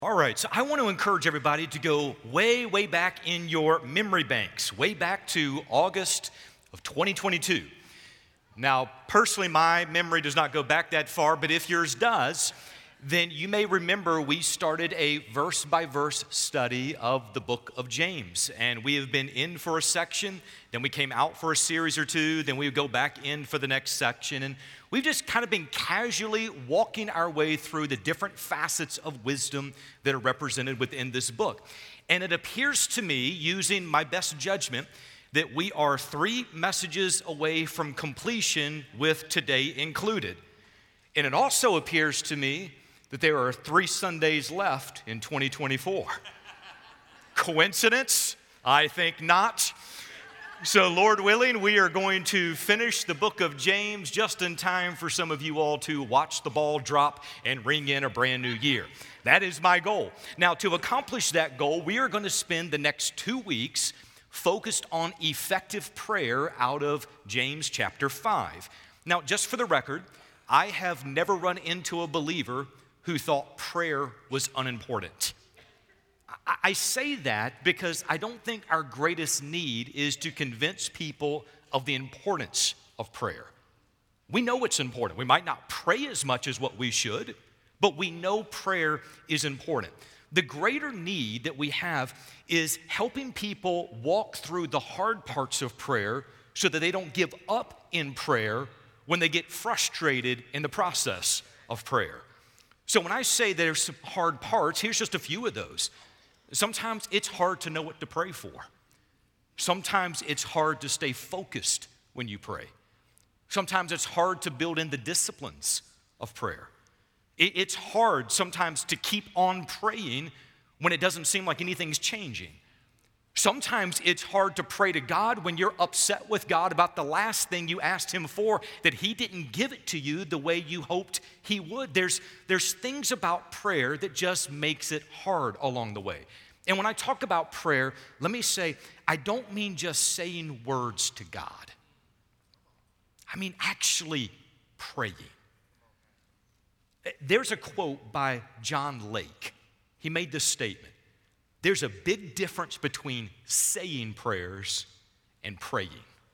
All right, so I want to encourage everybody to go way, way back in your memory banks, way back to August of 2022. Now, personally, my memory does not go back that far, but if yours does, then you may remember we started a verse-by-verse study of the book of James. And we have been in for a section, then we came out for a series or two, then we would go back in for the next section. And we've just kind of been casually walking our way through the different facets of wisdom that are represented within this book. And it appears to me, using my best judgment, that we are 3 messages away from completion with today included. And it also appears to me that there are 3 Sundays left in 2024. Coincidence? I think not. So, Lord willing, we are going to finish the book of James just in time for some of you all to watch the ball drop and ring in a brand new year. That is my goal. Now, to accomplish that goal, we are going to spend the next 2 weeks focused on effective prayer out of James chapter 5. Now, just for the record, I have never run into a believer who thought prayer was unimportant. I say that because I don't think our greatest need is to convince people of the importance of prayer. We know it's important. We might not pray as much as what we should, but we know prayer is important. The greater need that we have is helping people walk through the hard parts of prayer so that they don't give up in prayer when they get frustrated in the process of prayer. So when I say there's some hard parts, here's just a few of those. Sometimes it's hard to know what to pray for. Sometimes it's hard to stay focused when you pray. Sometimes it's hard to build in the disciplines of prayer. It's hard sometimes to keep on praying when it doesn't seem like anything's changing. Sometimes it's hard to pray to God when you're upset with God about the last thing you asked Him for, that He didn't give it to you the way you hoped He would. There's things about prayer that just makes it hard along the way. And when I talk about prayer, let me say, I don't mean just saying words to God. I mean actually praying. There's a quote by John Lake. He made this statement. There's a big difference between saying prayers and praying.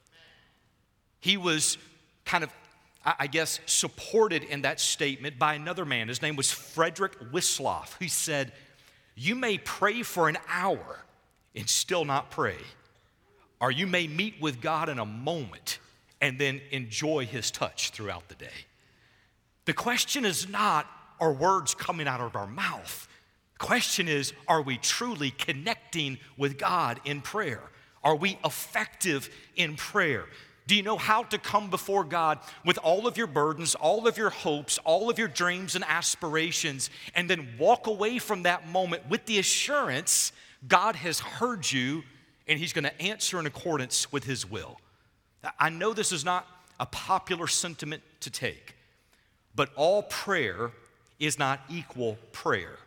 He was kind of, I guess, supported in that statement by another man. His name was Frederick Wisloff. He said, "You may pray for an hour and still not pray, or you may meet with God in a moment and then enjoy His touch throughout the day." The question is not, are words coming out of our mouth? The question is, are we truly connecting with God in prayer? Are we effective in prayer? Do you know how to come before God with all of your burdens, all of your hopes, all of your dreams and aspirations, and then walk away from that moment with the assurance God has heard you and He's going to answer in accordance with His will? I know this is not a popular sentiment to take, but all prayer is not equal prayer.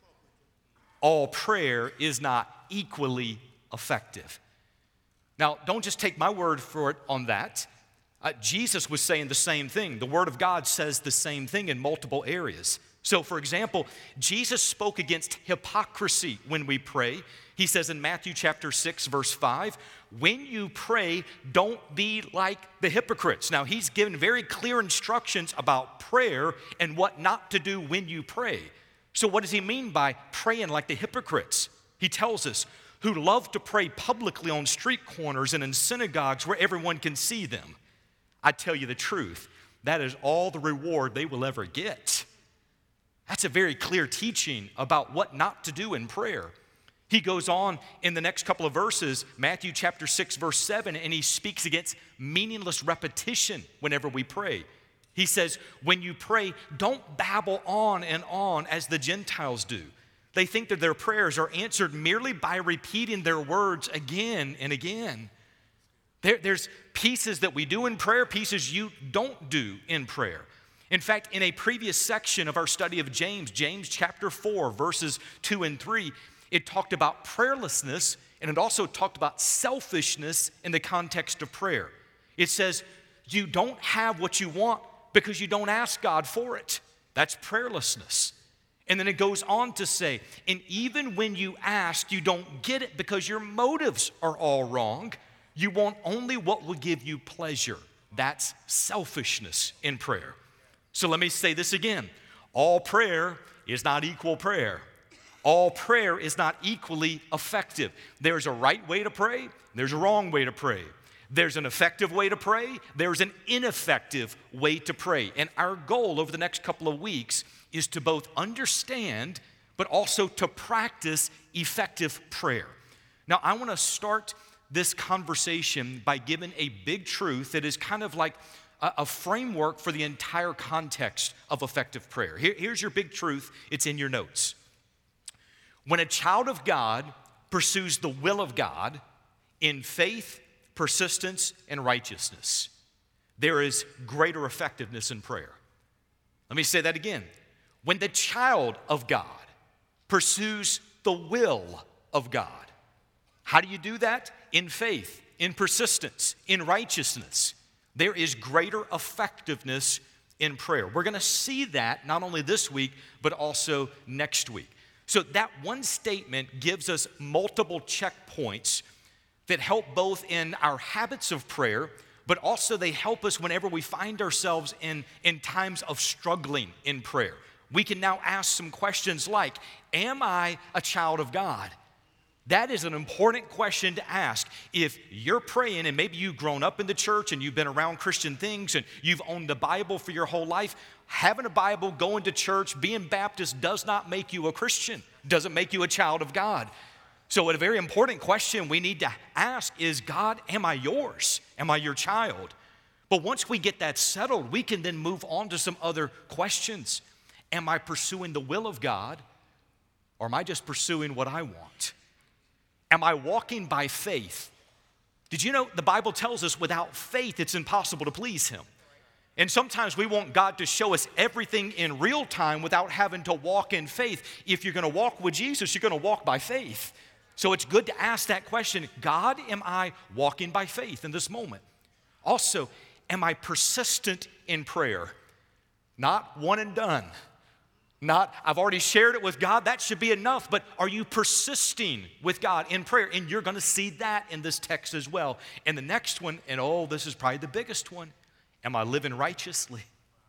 All prayer is not equally effective. Now, don't just take my word for it on that. Jesus was saying the same thing. The Word of God says the same thing in multiple areas. So, for example, Jesus spoke against hypocrisy when we pray. He says in Matthew chapter 6, verse 5, when you pray, don't be like the hypocrites. Now, He's given very clear instructions about prayer and what not to do when you pray. So what does He mean by praying like the hypocrites? He tells us, who love to pray publicly on street corners and in synagogues where everyone can see them. I tell you the truth, that is all the reward they will ever get. That's a very clear teaching about what not to do in prayer. He goes on in the next couple of verses, Matthew chapter 6, verse 7, and he speaks against meaningless repetition whenever we pray. He says, when you pray, don't babble on and on as the Gentiles do. They think that their prayers are answered merely by repeating their words again and again. There's pieces that we do in prayer, pieces you don't do in prayer. In fact, in a previous section of our study of James, James chapter 4, verses 2 and 3, it talked about prayerlessness, and it also talked about selfishness in the context of prayer. It says, you don't have what you want because you don't ask God for it. That's prayerlessness. And then it goes on to say, and even when you ask, you don't get it because your motives are all wrong. You want only what will give you pleasure. That's selfishness in prayer. So let me say this again. All prayer is not equal prayer. All prayer is not equally effective. There's a right way to pray. There's a wrong way to pray. There's an effective way to pray. There's an ineffective way to pray. And our goal over the next couple of weeks is to both understand, but also to practice effective prayer. Now, I want to start this conversation by giving a big truth that is kind of like a framework for the entire context of effective prayer. Here's your big truth. It's in your notes. When a child of God pursues the will of God in faith, persistence, and righteousness, there is greater effectiveness in prayer. Let me say that again. When the child of God pursues the will of God, how do you do that? In faith, in persistence, in righteousness. There is greater effectiveness in prayer. We're going to see that not only this week, but also next week. So that one statement gives us multiple checkpoints that help both in our habits of prayer, but also they help us whenever we find ourselves in times of struggling in prayer. We can now ask some questions like, am I a child of God? That is an important question to ask. If you're praying and maybe you've grown up in the church and you've been around Christian things and you've owned the Bible for your whole life, having a Bible, going to church, being Baptist does not make you a Christian, doesn't make you a child of God. So a very important question we need to ask is, God, am I yours? Am I your child? But once we get that settled, we can then move on to some other questions. Am I pursuing the will of God, or am I just pursuing what I want? Am I walking by faith? Did you know the Bible tells us without faith it's impossible to please Him? And sometimes we want God to show us everything in real time without having to walk in faith. If you're going to walk with Jesus, you're going to walk by faith. So it's good to ask that question, God, am I walking by faith in this moment? Also, am I persistent in prayer? Not one and done. Not, I've already shared it with God, that should be enough, but are you persisting with God in prayer? And you're going to see that in this text as well. And the next one, and this is probably the biggest one, am I living righteously?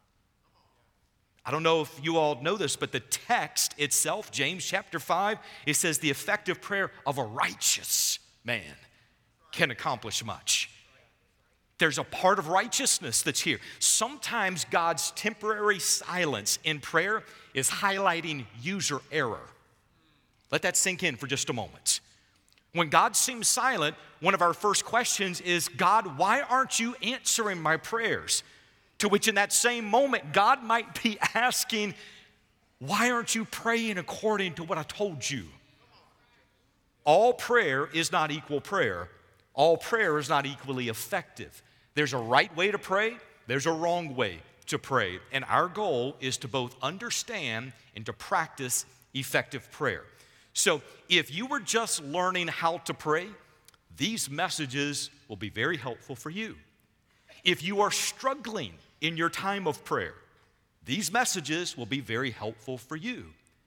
I don't know if you all know this, but the text itself, James chapter 5, it says the effective prayer of a righteous man can accomplish much. There's a part of righteousness that's here. Sometimes God's temporary silence in prayer is highlighting user error. Let that sink in for just a moment. When God seems silent, one of our first questions is, God, why aren't you answering my prayers? To which in that same moment, God might be asking, why aren't you praying according to what I told you? All prayer is not equal prayer. All prayer is not equally effective. There's a right way to pray, there's a wrong way to pray. And our goal is to both understand and to practice effective prayer. So if you were just learning how to pray, these messages will be very helpful for you. If you are struggling in your time of prayer, these messages will be very helpful for you.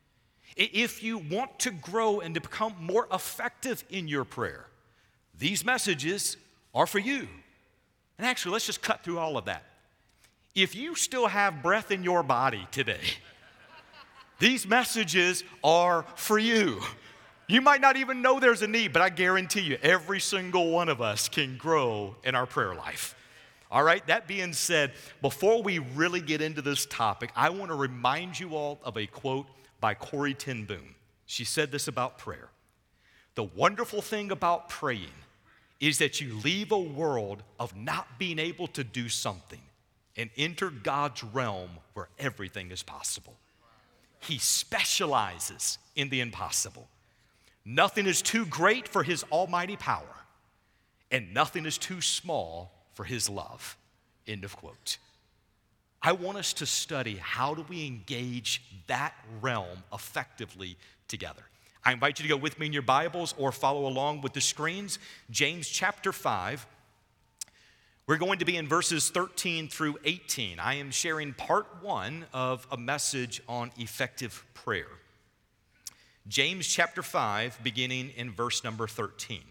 If you want to grow and to become more effective in your prayer, these messages are for you. And actually, let's just cut through all of that. If you still have breath in your body today, these messages are for you. You might not even know there's a need, but I guarantee you, every single one of us can grow in our prayer life. All right, that being said, before we really get into this topic, I want to remind you all of a quote by Corrie ten Boom. She said this about prayer. The wonderful thing about praying is that you leave a world of not being able to do something and enter God's realm where everything is possible. He specializes in the impossible. Nothing is too great for His almighty power, and nothing is too small for His love. End of quote. I want us to study how do we engage that realm effectively together. I invite you to go with me in your Bibles or follow along with the screens. James chapter 5. We're going to be in verses 13 through 18. I am sharing part 1 of a message on effective prayer. James chapter 5, beginning in verse number 13.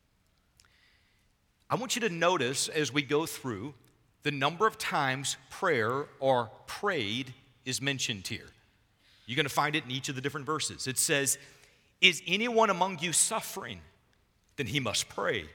I want you to notice as we go through the number of times prayer or prayed is mentioned here. You're going to find it in each of the different verses. It says, "Is anyone among you suffering? Then he must pray.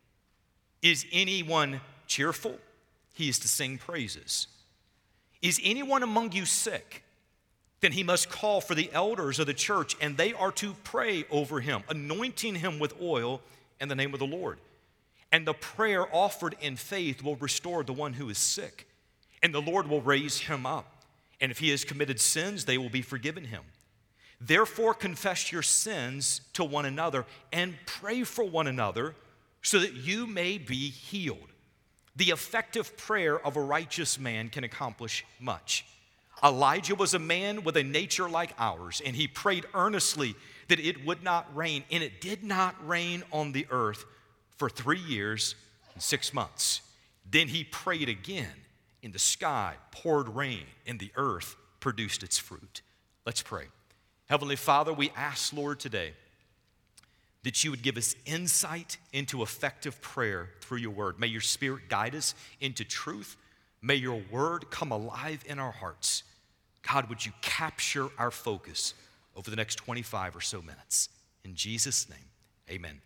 Is anyone cheerful? He is to sing praises. Is anyone among you sick? Then he must call for the elders of the church, and they are to pray over him, anointing him with oil in the name of the Lord. And the prayer offered in faith will restore the one who is sick, and the Lord will raise him up. And if he has committed sins, they will be forgiven him. Therefore, confess your sins to one another and pray for one another so that you may be healed. The effective prayer of a righteous man can accomplish much. Elijah was a man with a nature like ours, and he prayed earnestly that it would not rain, and it did not rain on the earth for 3 years and 6 months. Then he prayed again, and the sky poured rain, and the earth produced its fruit." Let's pray. Heavenly Father, we ask, Lord, today that you would give us insight into effective prayer through your word. May your Spirit guide us into truth. May your word come alive in our hearts. God, would you capture our focus over the next 25 or so minutes? In Jesus' name, amen.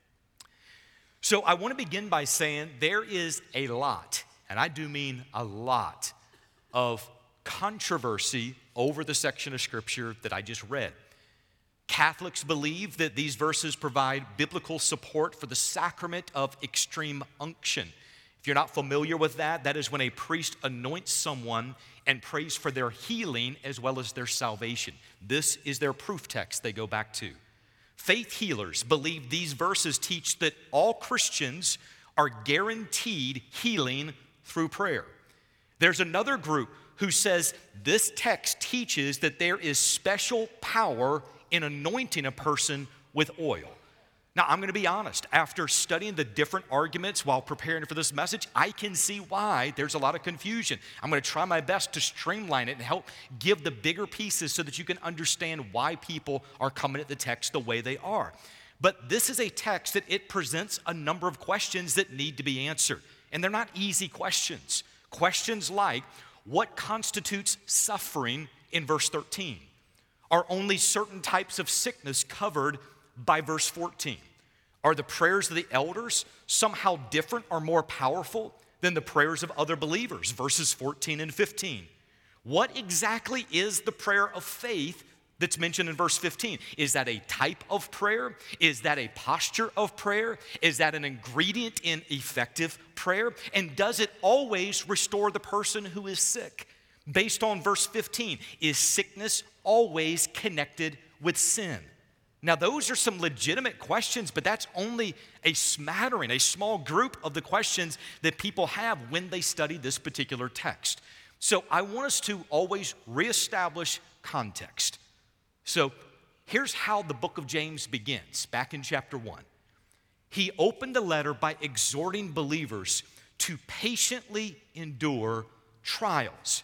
So I want to begin by saying there is a lot, and I do mean a lot, of controversy over the section of Scripture that I just read. Catholics believe that these verses provide biblical support for the sacrament of extreme unction. If you're not familiar with that, that is when a priest anoints someone and prays for their healing as well as their salvation. This is their proof text they go back to. Faith healers believe these verses teach that all Christians are guaranteed healing through prayer. There's another group who says this text teaches that there is special power in anointing a person with oil. Now, I'm going to be honest. After studying the different arguments while preparing for this message, I can see why there's a lot of confusion. I'm going to try my best to streamline it and help give the bigger pieces so that you can understand why people are coming at the text the way they are. But this is a text that it presents a number of questions that need to be answered. And they're not easy questions. Questions like, what constitutes suffering in verse 13? Are only certain types of sickness covered by verse 14? Are the prayers of the elders somehow different or more powerful than the prayers of other believers? Verses 14 and 15. What exactly is the prayer of faith that's mentioned in verse 15? Is that a type of prayer? Is that a posture of prayer? Is that an ingredient in effective prayer? And does it always restore the person who is sick? Based on verse 15, is sickness always connected with sin? Now, those are some legitimate questions, but that's only a smattering, a small group of the questions that people have when they study this particular text. So I want us to always reestablish context. So here's how the book of James begins, back in chapter 1. He opened the letter by exhorting believers to patiently endure trials.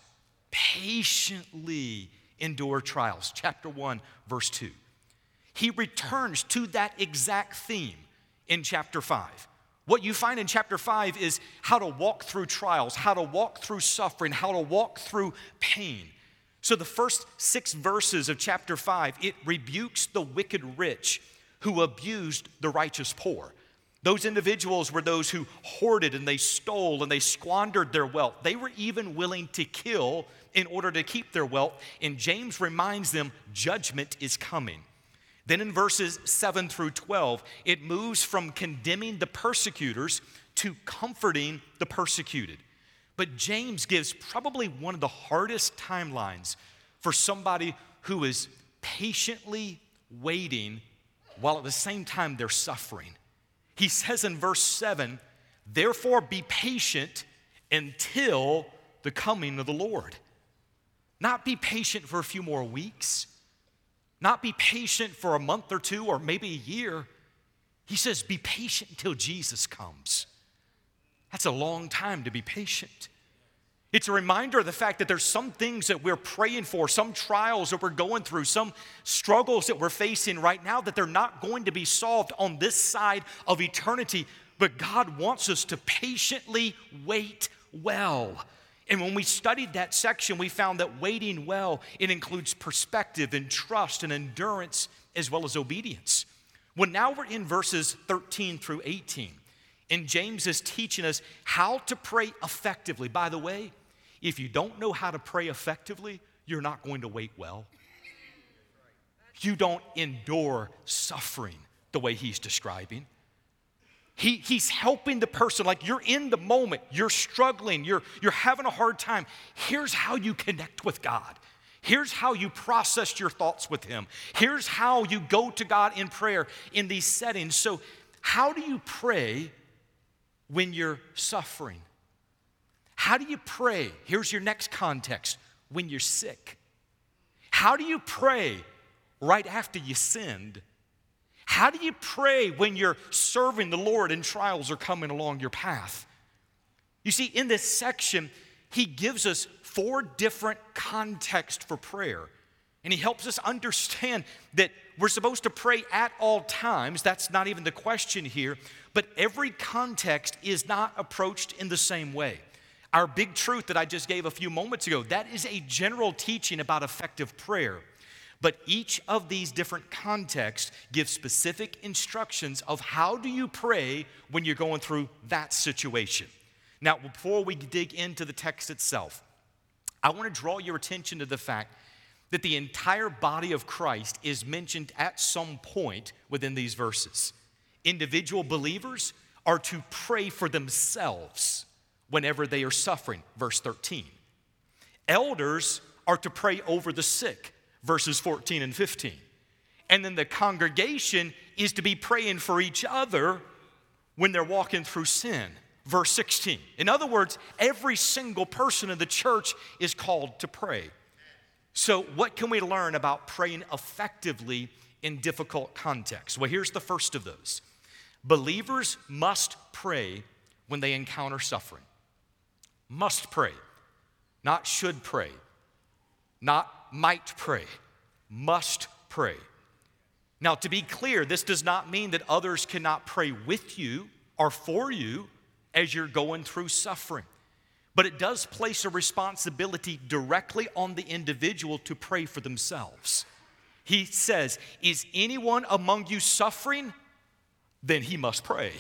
Patiently endure trials. Chapter 1, verse 2. He returns to that exact theme in chapter 5. What you find in chapter 5 is how to walk through trials, how to walk through suffering, how to walk through pain. So the first 6 verses of chapter 5, it rebukes the wicked rich who abused the righteous poor. Those individuals were those who hoarded and they stole and they squandered their wealth. They were even willing to kill in order to keep their wealth. And James reminds them judgment is coming. Then in verses 7 through 12, it moves from condemning the persecutors to comforting the persecuted. But James gives probably one of the hardest timelines for somebody who is patiently waiting while at the same time they're suffering. He says in verse 7, therefore be patient until the coming of the Lord. Not be patient for a few more weeks. Not be patient for a month or 2 or maybe a year. He says be patient until Jesus comes. That's a long time to be patient. It's a reminder of the fact that there's some things that we're praying for, some trials that we're going through, some struggles that we're facing right now that they're not going to be solved on this side of eternity, but God wants us to patiently wait well. And when we studied that section, we found that waiting well, it includes perspective and trust and endurance as well as obedience. Well, now we're in verses 13 through 18, and James is teaching us how to pray effectively. By the way, if you don't know how to pray effectively, you're not going to wait well. You don't endure suffering the way he's describing. He's helping the person, like you're in the moment, you're struggling, you're having a hard time. Here's how you connect with God. Here's how you process your thoughts with him. Here's how you go to God in prayer in these settings. So how do you pray when you're suffering? How do you pray? Here's your next context, when you're sick. How do you pray right after you sinned? How do you pray when you're serving the Lord and trials are coming along your path? You see, in this section, he gives us 4 different contexts for prayer. And he helps us understand that we're supposed to pray at all times. That's not even the question here. But every context is not approached in the same way. Our big truth that I just gave a few moments ago, that is a general teaching about effective prayer. But each of these different contexts gives specific instructions of how do you pray when you're going through that situation. Now, before we dig into the text itself, I want to draw your attention to the fact that the entire body of Christ is mentioned at some point within these verses. Individual believers are to pray for themselves whenever they are suffering, verse 13. Elders are to pray over the sick, verses 14 and 15. And then the congregation is to be praying for each other when they're walking through sin, verse 16. In other words, every single person in the church is called to pray. So what can we learn about praying effectively in difficult contexts? Well, here's the first of those. Believers must pray when they encounter suffering. Must pray, not should pray, not might pray, must pray. Now, to be clear, this does not mean that others cannot pray with you or for you as you're going through suffering. But it does place a responsibility directly on the individual to pray for themselves. He says, is anyone among you suffering? Then he must pray.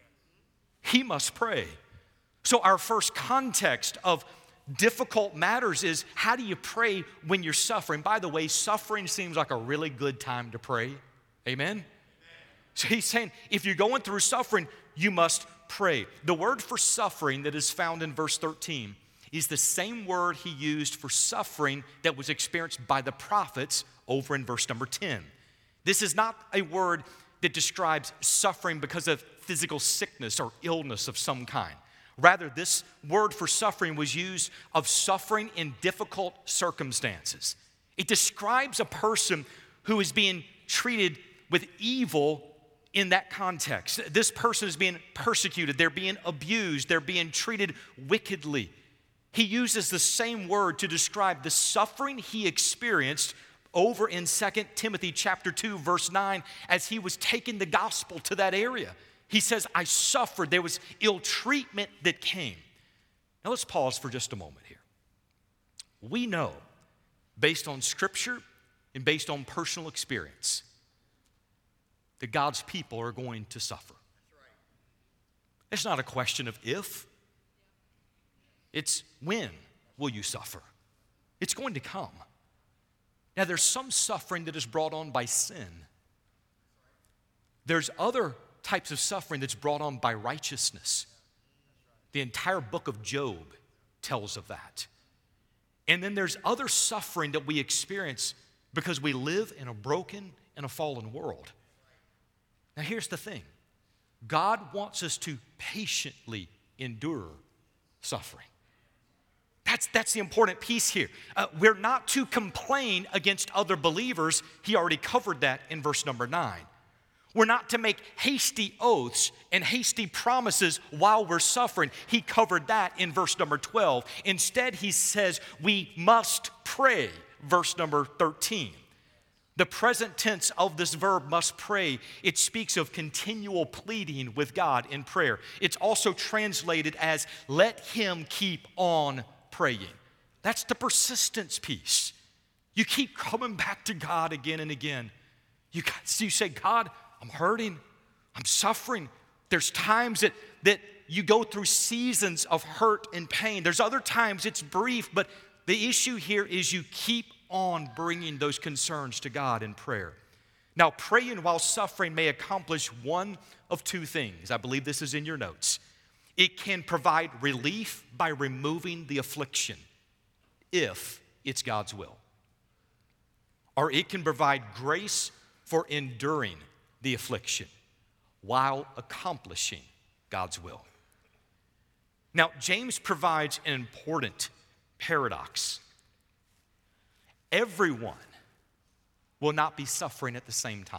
He must pray. So our first context of difficult matters is how do you pray when you're suffering? By the way, suffering seems like a really good time to pray. Amen? So he's saying if you're going through suffering, you must pray. The word for suffering that is found in verse 13 is the same word he used for suffering that was experienced by the prophets over in verse number 10. This is not a word that describes suffering because of physical sickness or illness of some kind. Rather, this word for suffering was used of suffering in difficult circumstances. It describes a person who is being treated with evil in that context. This person is being persecuted, they're being abused, they're being treated wickedly. He uses the same word to describe the suffering he experienced over in 2 Timothy chapter 2, verse 9, as he was taking the gospel to that area. He says, I suffered. There was ill treatment that came. Now let's pause for just a moment here. We know, based on Scripture and based on personal experience, that God's people are going to suffer. It's not a question of if. It's when will you suffer. It's going to come. Now there's some suffering that is brought on by sin. There's other types of suffering that's brought on by righteousness. The entire book of Job tells of that. And then there's other suffering that we experience because we live in a broken and a fallen world. Now here's the thing. God wants us to patiently endure suffering. That's the important piece here. We're not to complain against other believers. He already covered that in verse number 9. We're not to make hasty oaths and hasty promises while we're suffering. He covered that in verse number 12. Instead, he says we must pray, verse number 13. The present tense of this verb, must pray, it speaks of continual pleading with God in prayer. It's also translated as let him keep on praying. That's the persistence piece. You keep coming back to God again and again. You say, God, I'm hurting, I'm suffering. There's times that you go through seasons of hurt and pain. There's other times it's brief, but the issue here is you keep on bringing those concerns to God in prayer. Now, praying while suffering may accomplish one of two things. I believe this is in your notes. It can provide relief by removing the affliction, if it's God's will. Or it can provide grace for enduring the affliction while accomplishing God's will. Now, James provides an important paradox. Everyone will not be suffering at the same time.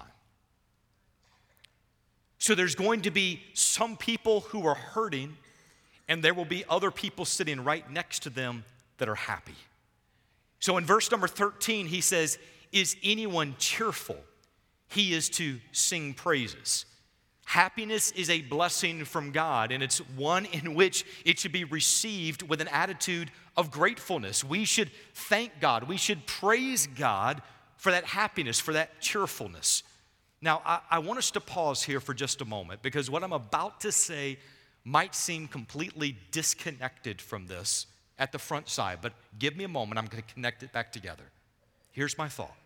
So there's going to be some people who are hurting, and there will be other people sitting right next to them that are happy. So in verse number 13, he says, is anyone cheerful? He is to sing praises. Happiness is a blessing from God, and it's one in which it should be received with an attitude of gratefulness. We should thank God. We should praise God for that happiness, for that cheerfulness. Now, I want us to pause here for just a moment, because what I'm about to say might seem completely disconnected from this at the front side, but give me a moment. I'm going to connect it back together. Here's my thought.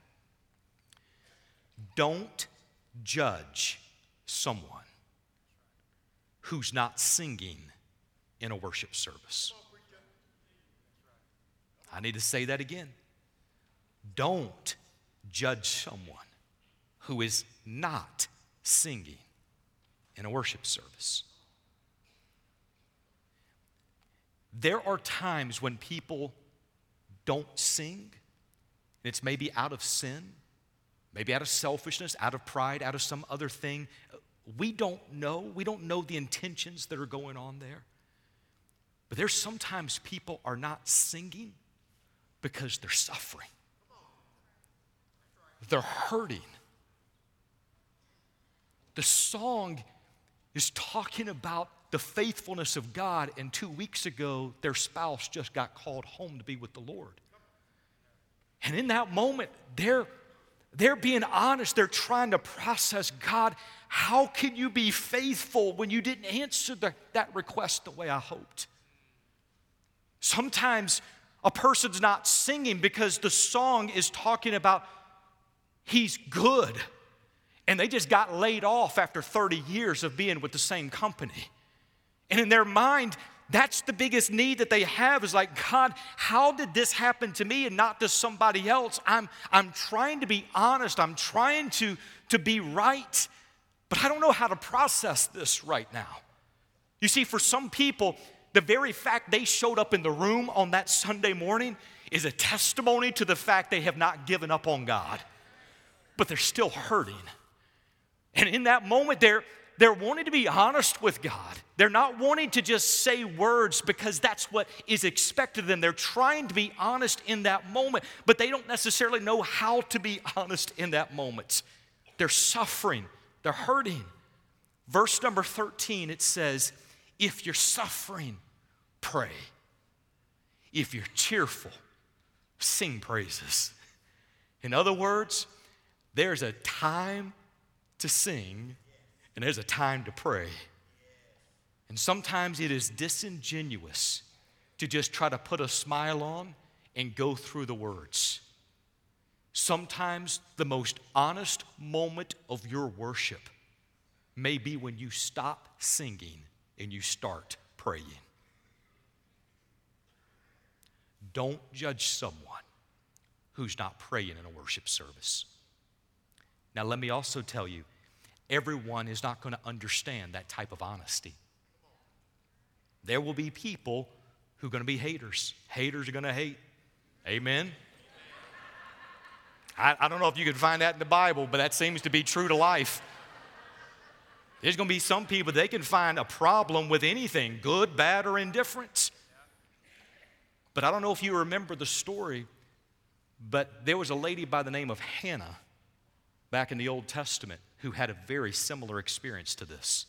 Don't judge someone who's not singing in a worship service. I need to say that again. Don't judge someone who is not singing in a worship service. There are times when people don't sing. It's maybe out of sin, maybe out of selfishness, out of pride, out of some other thing. We don't know. We don't know the intentions that are going on there. But there's sometimes people are not singing because they're suffering. They're hurting. The song is talking about the faithfulness of God, and 2 weeks ago, their spouse just got called home to be with the Lord. And in that moment, they're being honest. They're trying to process, God, how can you be faithful when you didn't answer that request the way I hoped? Sometimes a person's not singing because the song is talking about he's good, and they just got laid off after 30 years of being with the same company. And in their mind, that's the biggest need that they have, is like, God, how did this happen to me and not to somebody else? I'm trying to be honest. I'm trying to be right, but I don't know how to process this right now. You see, for some people, the very fact they showed up in the room on that Sunday morning is a testimony to the fact they have not given up on God, but they're still hurting. And in that moment, they're wanting to be honest with God. They're not wanting to just say words because that's what is expected of them. They're trying to be honest in that moment, but they don't necessarily know how to be honest in that moment. They're suffering. They're hurting. Verse number 13, it says, if you're suffering, pray. If you're cheerful, sing praises. In other words, there's a time to sing, and there's a time to pray. And sometimes it is disingenuous to just try to put a smile on and go through the words. Sometimes the most honest moment of your worship may be when you stop singing and you start praying. Don't judge someone who's not praying in a worship service. Now, let me also tell you, everyone is not going to understand that type of honesty. There will be people who are going to be haters. Haters are going to hate. Amen? I don't know if you can find that in the Bible, but that seems to be true to life. There's going to be some people, they can find a problem with anything, good, bad, or indifferent. But I don't know if you remember the story, but there was a lady by the name of Hannah back in the Old Testament who had a very similar experience to this.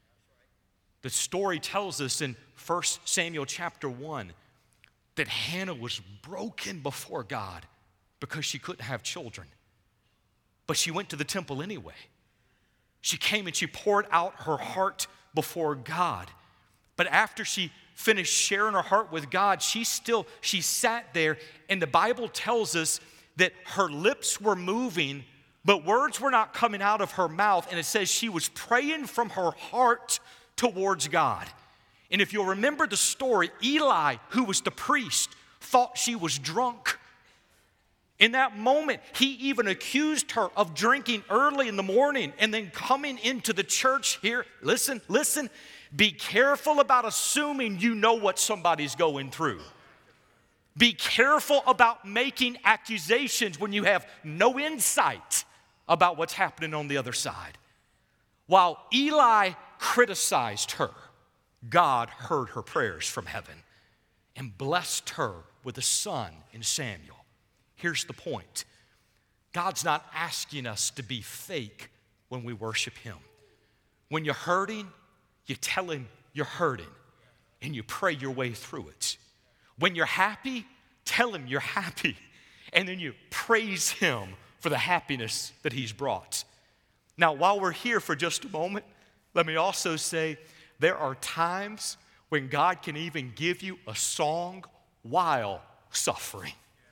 The story tells us in 1 Samuel chapter 1 that Hannah was broken before God because she couldn't have children. But she went to the temple anyway. She came and she poured out her heart before God. But after she finished sharing her heart with God, she sat there, and the Bible tells us that her lips were moving, but words were not coming out of her mouth. And it says she was praying from her heart towards God. And if you'll remember the story, Eli, who was the priest, thought she was drunk. In that moment, he even accused her of drinking early in the morning and then coming into the church here. Listen, be careful about assuming you know what somebody's going through. Be careful about making accusations when you have no insight about what's happening on the other side. While Eli criticized her, God heard her prayers from heaven and blessed her with a son in Samuel. Here's the point. God's not asking us to be fake when we worship Him. When you're hurting, you tell Him you're hurting and you pray your way through it. When you're happy, tell Him you're happy and then you praise Him for the happiness that He's brought. Now, while we're here for just a moment, let me also say there are times when God can even give you a song while suffering.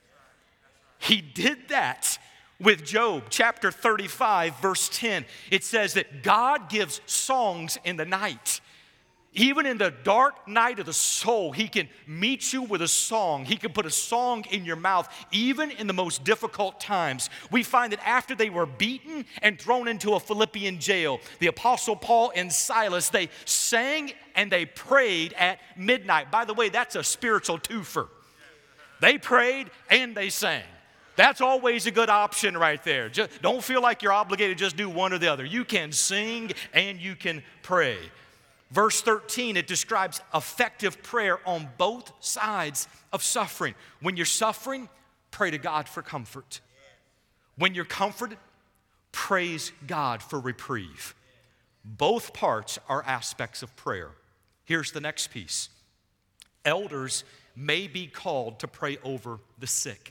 He did that with Job, chapter 35, verse 10. It says that God gives songs in the night. Even in the dark night of the soul, He can meet you with a song. He can put a song in your mouth, even in the most difficult times. We find that after they were beaten and thrown into a Philippian jail, the Apostle Paul and Silas, they sang and they prayed at midnight. By the way, that's a spiritual twofer. They prayed and they sang. That's always a good option right there. Just don't feel like you're obligated to just do one or the other. You can sing and you can pray. Verse 13, it describes effective prayer on both sides of suffering. When you're suffering, pray to God for comfort. When you're comforted, praise God for reprieve. Both parts are aspects of prayer. Here's the next piece. Elders may be called to pray over the sick.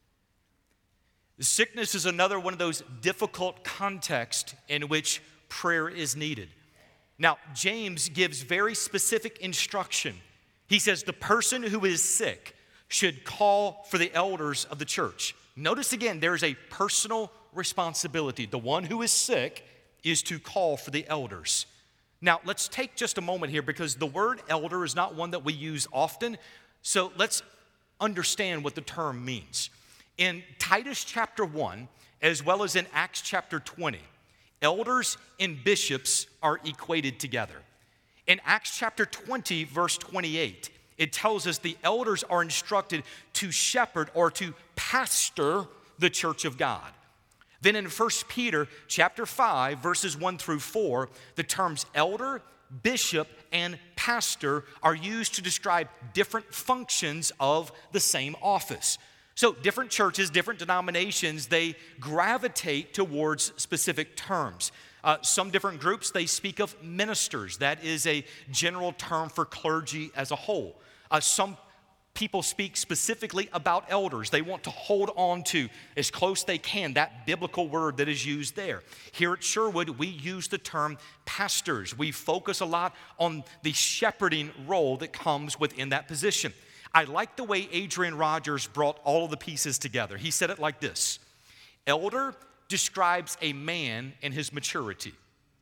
Sickness is another one of those difficult contexts in which prayer is needed. Now, James gives very specific instruction. He says the person who is sick should call for the elders of the church. Notice again, there is a personal responsibility. The one who is sick is to call for the elders. Now, let's take just a moment here because the word elder is not one that we use often. So let's understand what the term means. In Titus chapter 1, as well as in Acts chapter 20, elders and bishops are equated together. In Acts chapter 20, verse 28, it tells us the elders are instructed to shepherd or to pastor the church of God. Then in 1 Peter chapter 5, verses 1 through 4, the terms elder, bishop, and pastor are used to describe different functions of the same office. So different churches, different denominations, they gravitate towards specific terms. Some different groups, they speak of ministers. That is a general term for clergy as a whole. Some people speak specifically about elders. They want to hold on to as close they can that biblical word that is used there. Here at Sherwood, we use the term pastors. We focus a lot on the shepherding role that comes within that position. I like the way Adrian Rogers brought all of the pieces together. He said it like this: elder describes a man and his maturity.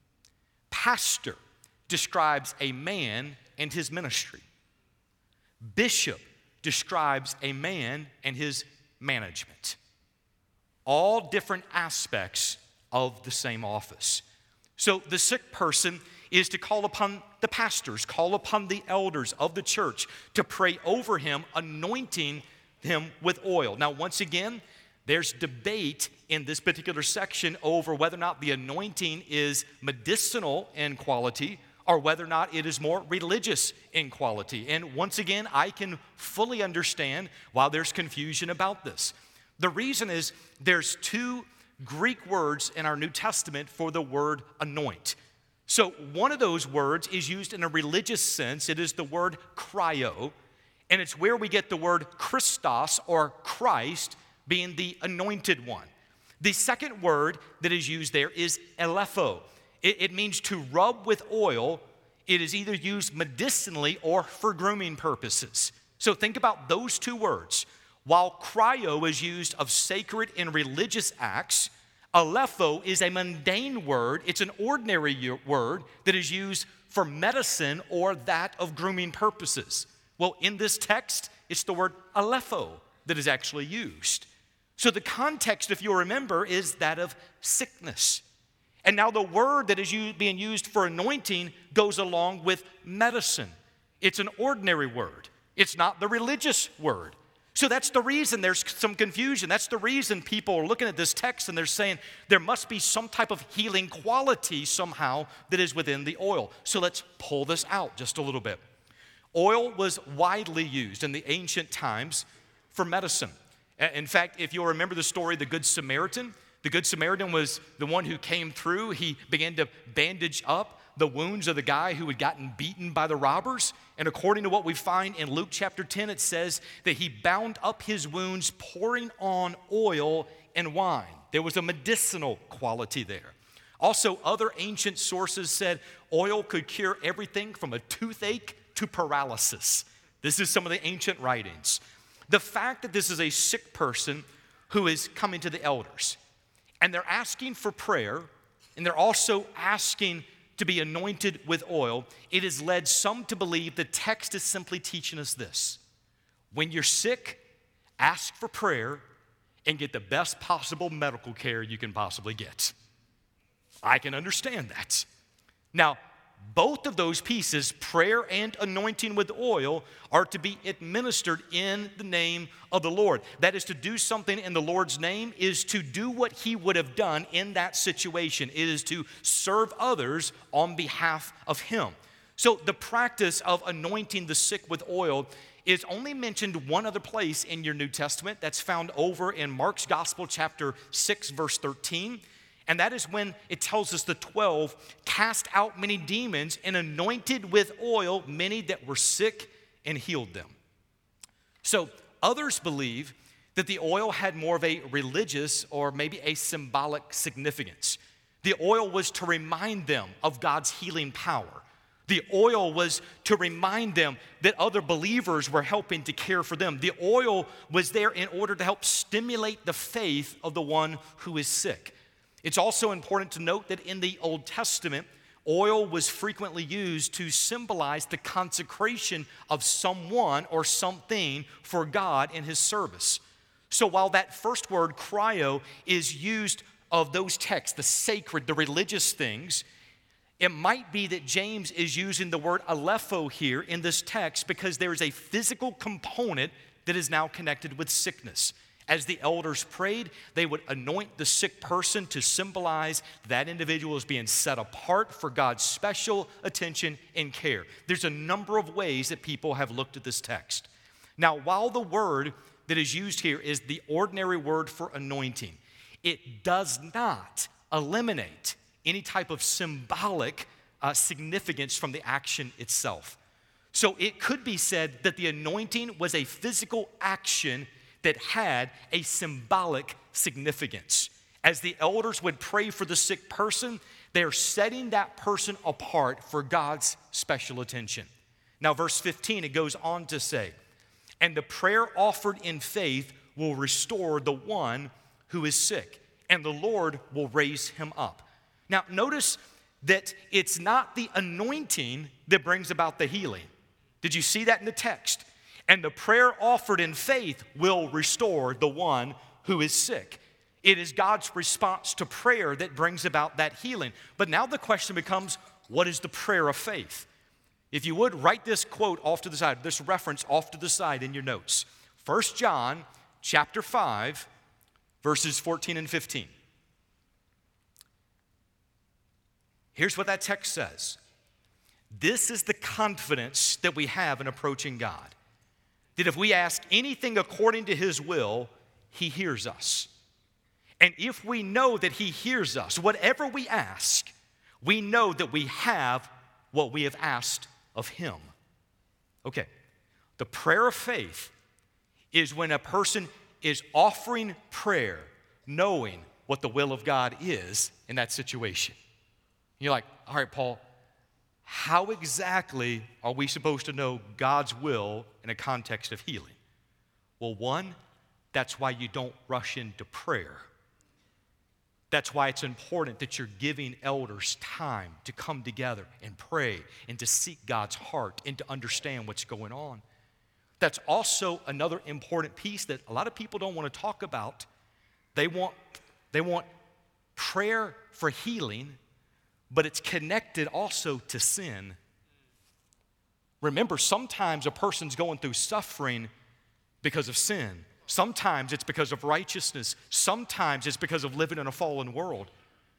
Pastor describes a man and his ministry. Bishop describes a man and his management. All different aspects of the same office. So the sick person is to call upon the pastors, call upon the elders of the church to pray over him, anointing him with oil. Now, once again, There's debate in this particular section over whether or not the anointing is medicinal in quality or whether or not it is more religious in quality. And once again, I can fully understand why there's confusion about this. The reason is there's two Greek words in our New Testament for the word anoint. So one of those words is used in a religious sense. It is the word cryo, and it's where we get the word Christos or Christ being the anointed one. The second word that is used there is elepho. It means to rub with oil. It is either used medicinally or for grooming purposes. So think about those two words. While cryo is used of sacred and religious acts, elepho is a mundane word. It's an ordinary word that is used for medicine or that of grooming purposes. Well, in this text, it's the word elepho that is actually used. So the context, if you'll remember, is that of sickness. And now the word that is being used for anointing goes along with medicine. It's an ordinary word. It's not the religious word. So that's the reason there's some confusion. That's the reason people are looking at this text and they're saying there must be some type of healing quality somehow that is within the oil. So let's pull this out just a little bit. Oil was widely used in the ancient times for medicine. In fact, if you'll remember the story of the Good Samaritan was the one who came through. He began to bandage up the wounds of the guy who had gotten beaten by the robbers. And according to what we find in Luke chapter 10, it says that he bound up his wounds, pouring on oil and wine. There was a medicinal quality there. Also, other ancient sources said oil could cure everything from a toothache to paralysis. This is some of the ancient writings. The fact that this is a sick person who is coming to the elders, and they're asking for prayer, and they're also asking to be anointed with oil, it has led some to believe the text is simply teaching us this. When you're sick, ask for prayer and get the best possible medical care you can possibly get. I can understand that. Now, both of those pieces, prayer and anointing with oil, are to be administered in the name of the Lord. That is, to do something in the Lord's name is to do what he would have done in that situation. It is to serve others on behalf of him. So the practice of anointing the sick with oil is only mentioned one other place in your New Testament. That's found over in Mark's Gospel, chapter 6, verse 13. And that is when it tells us the 12 cast out many demons and anointed with oil many that were sick and healed them. So others believe that the oil had more of a religious or maybe a symbolic significance. The oil was to remind them of God's healing power. The oil was to remind them that other believers were helping to care for them. The oil was there in order to help stimulate the faith of the one who is sick. It's also important to note that in the Old Testament, oil was frequently used to symbolize the consecration of someone or something for God in his service. So while that first word, cryo, is used of those texts, the sacred, the religious things, it might be that James is using the word elepho here in this text because there is a physical component that is now connected with sickness. As the elders prayed, they would anoint the sick person to symbolize that individual as being set apart for God's special attention and care. There's a number of ways that people have looked at this text. Now, while the word that is used here is the ordinary word for anointing, it does not eliminate any type of symbolic significance from the action itself. So it could be said that the anointing was a physical action that had a symbolic significance. As the elders would pray for the sick person, they are setting that person apart for God's special attention. Now, verse 15, it goes on to say, and the prayer offered in faith will restore the one who is sick, and the Lord will raise him up. Now, notice that it's not the anointing that brings about the healing. Did you see that in the text? And the prayer offered in faith will restore the one who is sick. It is God's response to prayer that brings about that healing. But now the question becomes, what is the prayer of faith? If you would, write this quote off to the side, this reference off to the side in your notes. 1 John chapter 5, verses 14 and 15. Here's what that text says. This is the confidence that we have in approaching God, that if we ask anything according to his will, he hears us. And if we know that he hears us, whatever we ask, we know that we have what we have asked of him. Okay, the prayer of faith is when a person is offering prayer, knowing what the will of God is in that situation. You're like, all right, Paul, how exactly are we supposed to know God's will in a context of healing? Well, one, that's why you don't rush into prayer. That's why it's important that you're giving elders time to come together and pray and to seek God's heart and to understand what's going on. That's also another important piece that a lot of people don't want to talk about. They want prayer for healing, but it's connected also to sin. Remember, sometimes a person's going through suffering because of sin. Sometimes it's because of righteousness. Sometimes it's because of living in a fallen world.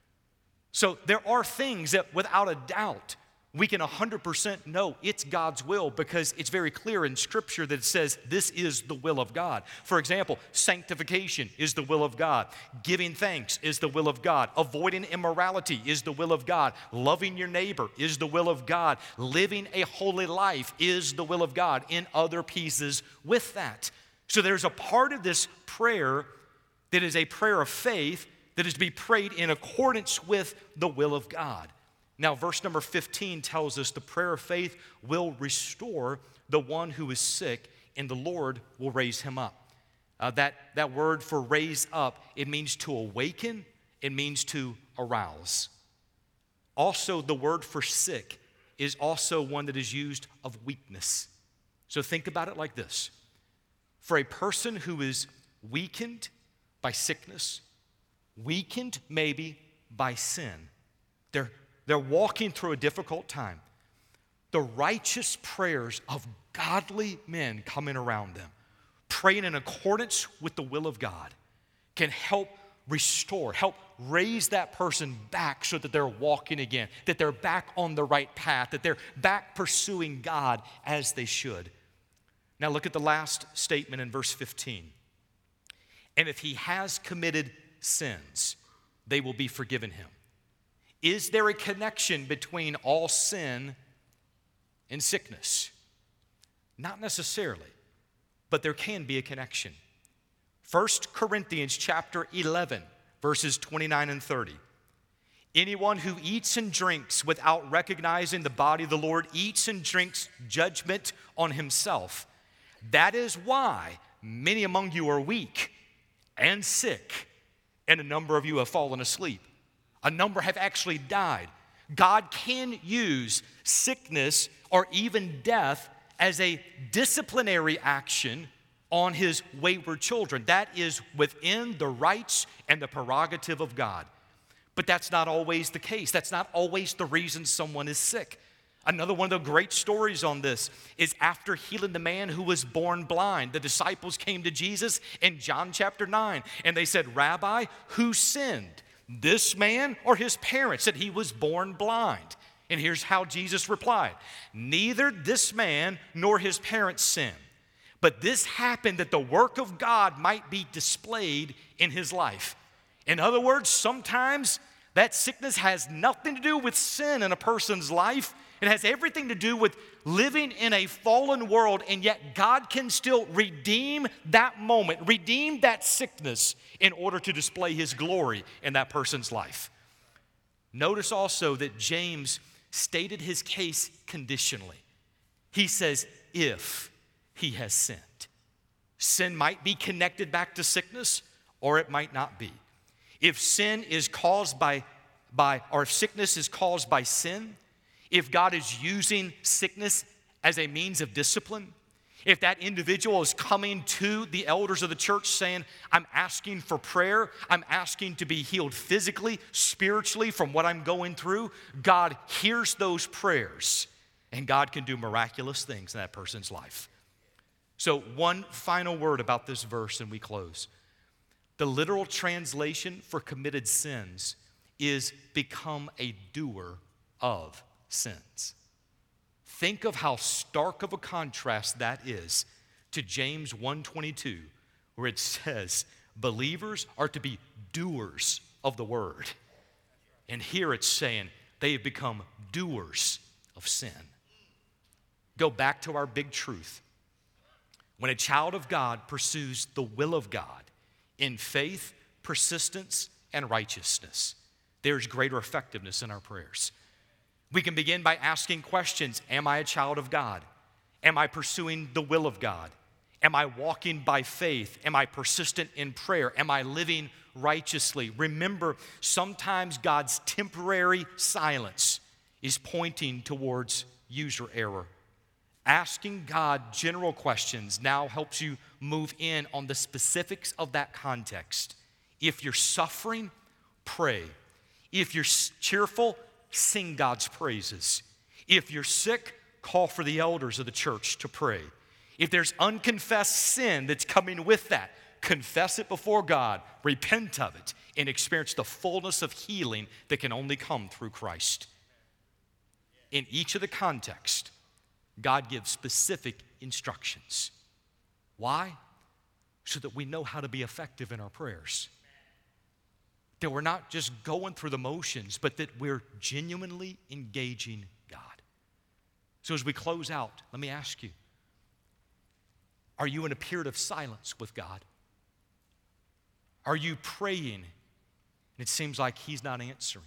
So there are things that without a doubt we can 100% know it's God's will because it's very clear in Scripture that it says this is the will of God. For example, sanctification is the will of God. Giving thanks is the will of God. Avoiding immorality is the will of God. Loving your neighbor is the will of God. Living a holy life is the will of God in other pieces with that. So there's a part of this prayer that is a prayer of faith that is to be prayed in accordance with the will of God. Now, verse number 15 tells us the prayer of faith will restore the one who is sick, and the Lord will raise him up. That word for raise up, it means to awaken, it means to arouse. Also, the word for sick is also one that is used of weakness. So think about it like this. For a person who is weakened by sickness, weakened maybe by sin, they're walking through a difficult time. The righteous prayers of godly men coming around them, praying in accordance with the will of God, can help restore, help raise that person back so that they're walking again, that they're back on the right path, that they're back pursuing God as they should. Now look at the last statement in verse 15. And if he has committed sins, they will be forgiven him. Is there a connection between all sin and sickness? Not necessarily, but there can be a connection. 1 Corinthians chapter 11, verses 29 and 30. Anyone who eats and drinks without recognizing the body of the Lord eats and drinks judgment on himself. That is why many among you are weak and sick, and a number of you have fallen asleep. A number have actually died. God can use sickness or even death as a disciplinary action on his wayward children. That is within the rights and the prerogative of God. But that's not always the case. That's not always the reason someone is sick. Another one of the great stories on this is after healing the man who was born blind. The disciples came to Jesus in John chapter 9, and they said, Rabbi, who sinned, this man or his parents, that he was born blind? And here's how Jesus replied, neither this man nor his parents sinned, but this happened that the work of God might be displayed in his life. In other words, sometimes that sickness has nothing to do with sin in a person's life. It has everything to do with living in a fallen world, and yet God can still redeem that moment, redeem that sickness in order to display his glory in that person's life. Notice also that James stated his case conditionally. He says, if he has sinned. Sin might be connected back to sickness, or it might not be. If sin is caused by or if sickness is caused by sin, if God is using sickness as a means of discipline, if that individual is coming to the elders of the church saying, I'm asking for prayer, I'm asking to be healed physically, spiritually from what I'm going through, God hears those prayers, and God can do miraculous things in that person's life. So one final word about this verse and we close. The literal translation for committed sins is become a doer of sins. Think of how stark of a contrast that is to James 1:22, where it says, believers are to be doers of the word. And here it's saying they have become doers of sin. Go back to our big truth. When a child of God pursues the will of God in faith, persistence, and righteousness, there's greater effectiveness in our prayers. We can begin by asking questions. Am I a child of God? Am I pursuing the will of God? Am I walking by faith? Am I persistent in prayer? Am I living righteously? Remember, sometimes God's temporary silence is pointing towards user error. Asking God general questions now helps you move in on the specifics of that context. If you're suffering, pray. If you're cheerful, sing God's praises. If you're sick, call for the elders of the church to pray. If there's unconfessed sin that's coming with that, confess it before God, repent of it, and experience the fullness of healing that can only come through Christ. In each of the contexts, God gives specific instructions. Why? So that we know how to be effective in our prayers. That we're not just going through the motions, but that we're genuinely engaging God. So as we close out, let me ask you, are you in a period of silence with God? Are you praying and it seems like He's not answering?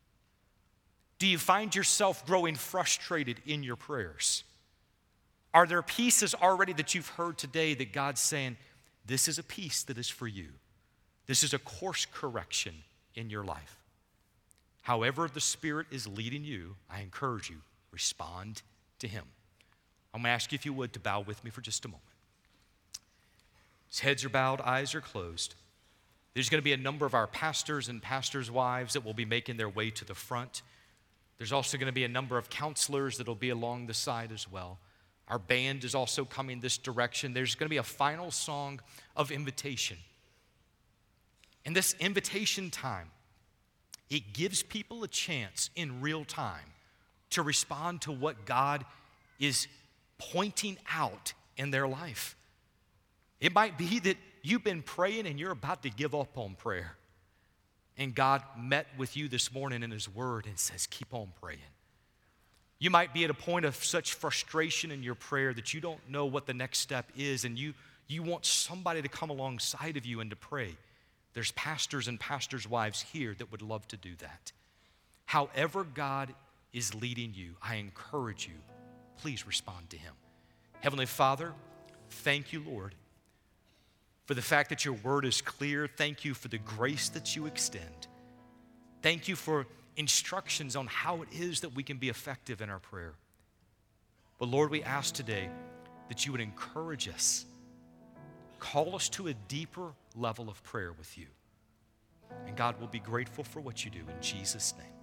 Do you find yourself growing frustrated in your prayers? Are there pieces already that you've heard today that God's saying, this is a piece that is for you? This is a course correction in your life. However the Spirit is leading you, I encourage you, respond to Him. I'm going to ask you, if you would, to bow with me for just a moment. As heads are bowed, eyes are closed. There's going to be a number of our pastors and pastors' wives that will be making their way to the front. There's also going to be a number of counselors that will be along the side as well. Our band is also coming this direction. There's going to be a final song of invitation. And this invitation time, it gives people a chance in real time to respond to what God is pointing out in their life. It might be that you've been praying and you're about to give up on prayer. And God met with you this morning in His Word and says, keep on praying. You might be at a point of such frustration in your prayer that you don't know what the next step is, and you want somebody to come alongside of you and to pray. There's pastors and pastors' wives here that would love to do that. However God is leading you, I encourage you, please respond to Him. Heavenly Father, thank you, Lord, for the fact that your word is clear. Thank you for the grace that you extend. Thank you for instructions on how it is that we can be effective in our prayer. But Lord, we ask today that you would encourage us, call us to a deeper level of prayer with you. And God will be grateful for what you do in Jesus' name.